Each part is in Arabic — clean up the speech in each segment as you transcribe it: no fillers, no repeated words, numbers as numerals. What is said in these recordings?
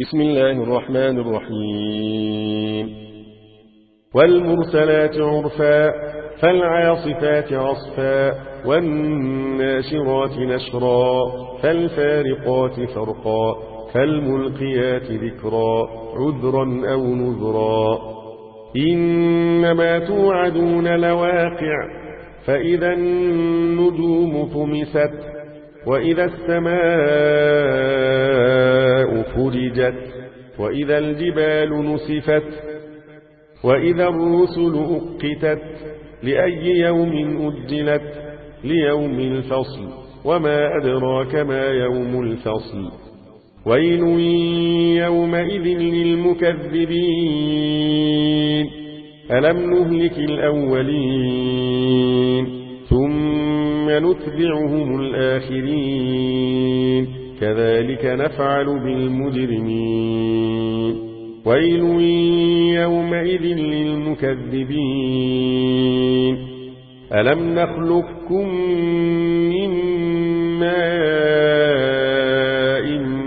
بسم الله الرحمن الرحيم والمرسلات عرفا فالعاصفات عصفا والناشرات نشرا فالفارقات فرقا فالملقيات ذكرا عذرا أو نذرا إنما توعدون لواقع فإذا النجوم طمست وإذا السماء فرجت وإذا الجبال نسفت وإذا الرسل أقتت لأي يوم أجلت ليوم الفصل وما أدراك ما يوم الفصل ويل يومئذ للمكذبين ألم نهلك الأولين ثم نتبعهم الآخرين كذلك نفعل بالمجرمين ويل يومئذ للمكذبين ألم نخلقكم من ماء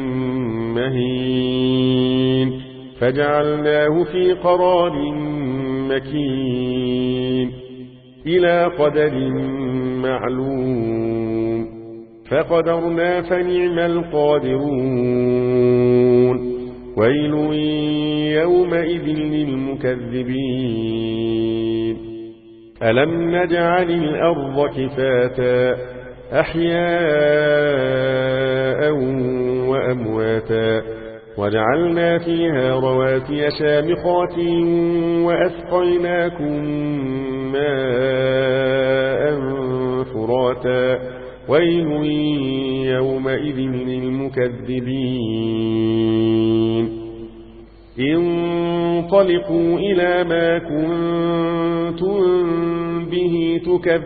مهين فجعلناه في قرار مكين إلى قدر معلوم فقدرنا فنعم القادرون ويل يومئذ للمكذبين ألم نجعل الأرض كفاتا أحياء وأمواتا وجعلنا فيها رواسي شامخات وأسقيناكم ماء فراتا ويل يومئذ للمكذبين انطلقوا إلى ما كنتم به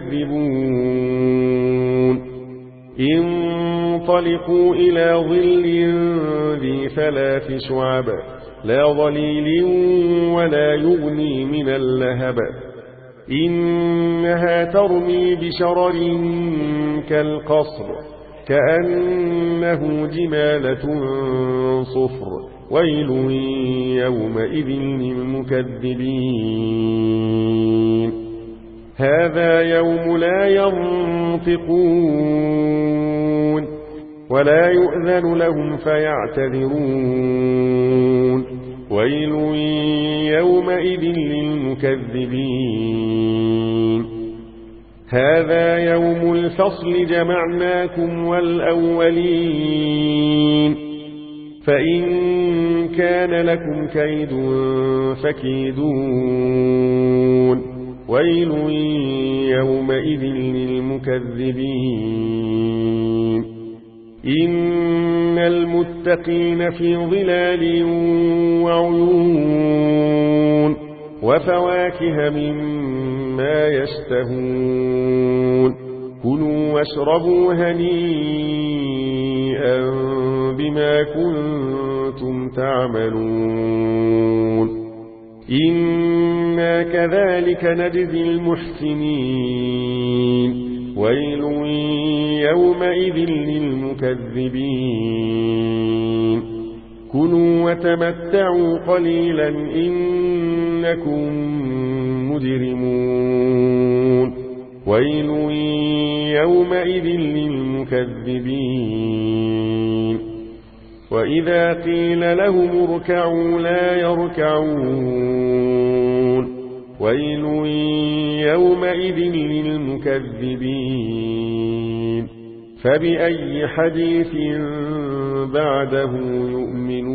تكذبون انطلقوا إلى ظل ذي ثلاث شعب لا ظليل ولا يغني من اللهب إنها ترمي بشرر كالقصر كأنه جمالة صفر ويل يومئذ للمكذبين هذا يوم لا ينطقون ولا يؤذن لهم فيعتذرون ويل يومئذ للمكذبين هذا يوم الفصل جمعناكم والأولين فإن كان لكم كيد فكيدون ويل يومئذ للمكذبين إن المتقين في ظلال وعيون وفواكه مما يشتهون كلوا واشربوا هنيئا بما كنتم تعملون إنا كذلك نجزي المحسنين ويل يومئذ للمكذبين كلوا وتمتعوا قليلا إنكم مجرمون ويل يومئذ للمكذبين وإذا قيل لهم اركعوا لا يركعون ويل يومئذ للمكذبين فبأي حديث بعده يؤمنون